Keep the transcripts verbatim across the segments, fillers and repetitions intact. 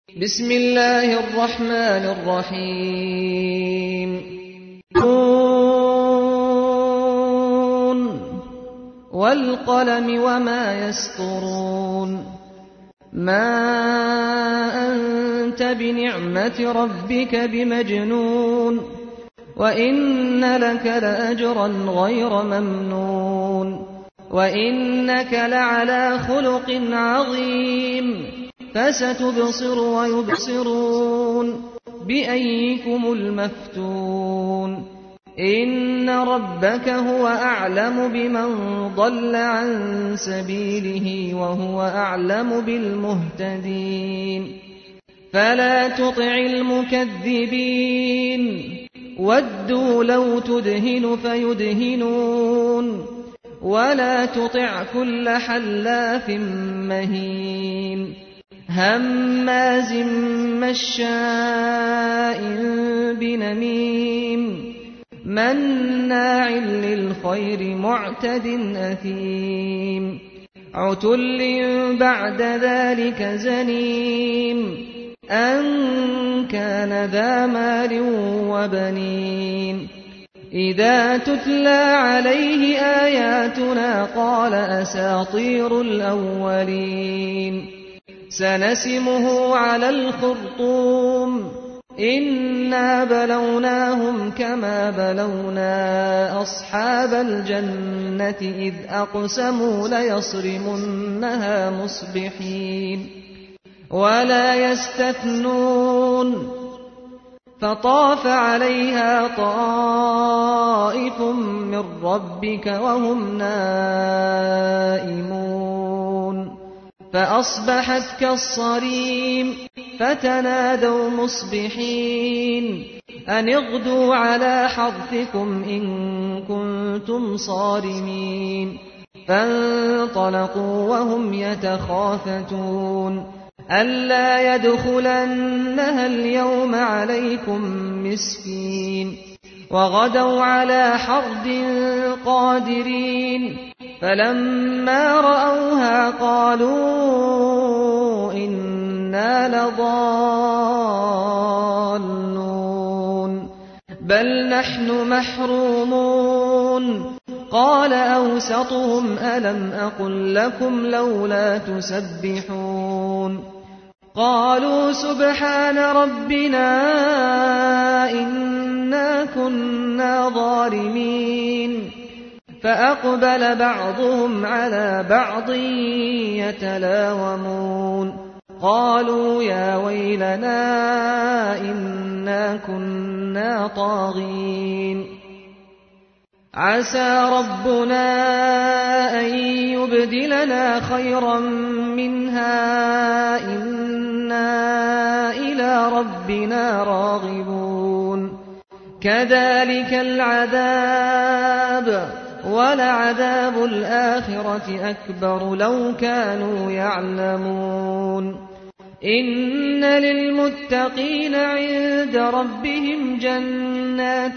بسم الله الرحمن الرحيم نون والقلم وما يسطرون ما أنت بنعمة ربك بمجنون وإن لك لأجرا غير ممنون وإنك لعلى خلق عظيم فستبصر ويبصرون بأيكم المفتون إن ربك هو أعلم بمن ضل عن سبيله وهو أعلم بالمهتدين فلا تطع المكذبين ودوا لو تدهن فيدهنون ولا تطع كل حلاف مهين هماز مشاء بنميم مناع للخير معتد أثيم عتل بعد ذلك زنيم أن كان ذا مال وبنين إذا تتلى عليه آياتنا قال أساطير الأولين سنسمه على الخرطوم إنا بلوناهم كما بلونا أصحاب الجنة إذ أقسموا ليصرمنها مصبحين ولا يستثنون فطاف عليها طائف من ربك وهم نائمون فأصبحت كالصريم فتنادوا مصبحين أن اغدوا على حرثكم إن كنتم صارمين فانطلقوا وهم يتخافتون ألا يدخلنها اليوم عليكم مسكين وغدوا على حرد قادرين فلما رأوها قالوا إنا لضالون بل نحن محرومون قال أوسطهم ألم أقل لكم لولا تسبحون قالوا سبحان ربنا إنا كنا ظالمين فأقبل بعضهم على بعض يتلاومون قالوا يا ويلنا إنا كنا طاغين عسى ربنا أن يبدلنا خيرا منها إنا إلى ربنا راغبون كذلك العذاب ولعذاب الآخرة أكبر لو كانوا يعلمون إن للمتقين عند ربهم جنات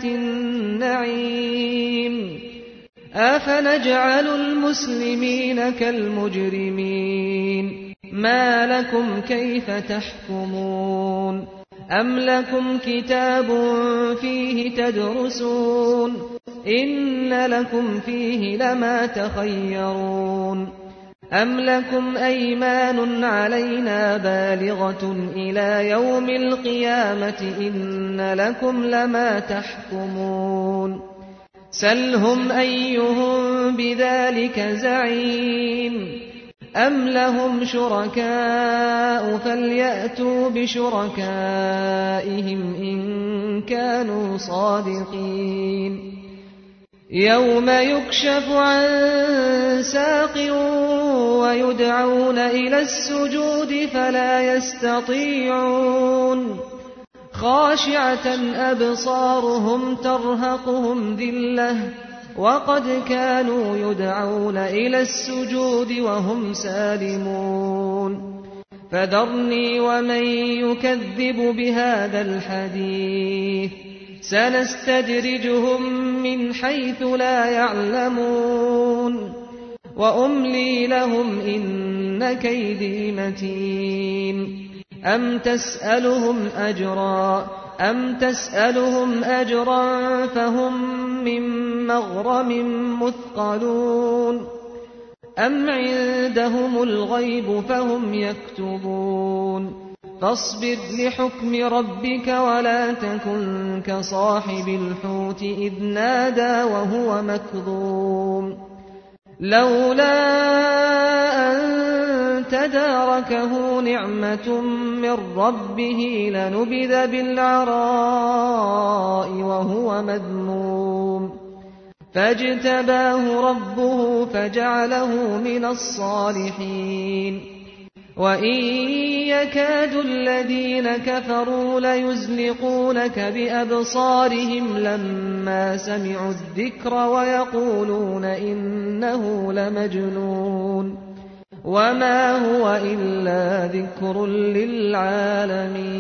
النعيم أفنجعل المسلمين كالمجرمين ما لكم كيف تحكمون أم لكم كتاب فيه تدرسون إن لكم فيه لما تخيرون أم لكم أيمان علينا بالغة إلى يوم القيامة إن لكم لما تحكمون سلهم أيهم بذلك زعيم أم لهم شركاء فليأتوا بشركائهم إن كانوا صادقين يوم يكشف عن ساق ويدعون إلى السجود فلا يستطيعون خاشعة أبصارهم ترهقهم ذلة وقد كانوا يدعون إلى السجود وهم سالمون فذرني ومن يكذب بهذا الحديث سنستدرجهم من حيث لا يعلمون وأملي لهم إن كيدي متين أَمْ تَسْأَلُهُمْ أَجْرًا أَمْ تَسْأَلُهُمْ أَجْرًا فَهُمْ مِنْ مَغْرَمٍ مُثْقَلُونَ أَمْ عِندَهُمُ الْغَيْبُ فَهُمْ يَكْتُبُونَ فاصبر لحكم ربك ولا تكن كصاحب الحوت إذ نادى وهو مكظوم لولا أن تداركه نعمة من ربه لنبذ بالعراء وهو مذموم فاجتباه ربه فجعله من الصالحين وَإِن يَكَادُ الَّذِينَ كَفَرُوا لَيُزْلِقُونَكَ بِأَبْصَارِهِمْ لَمَّا سَمِعُوا الذِّكْرَ وَيَقُولُونَ إِنَّهُ لَمَجْنُونٌ وَمَا هُوَ إِلَّا ذِكْرٌ لِّلْعَالَمِينَ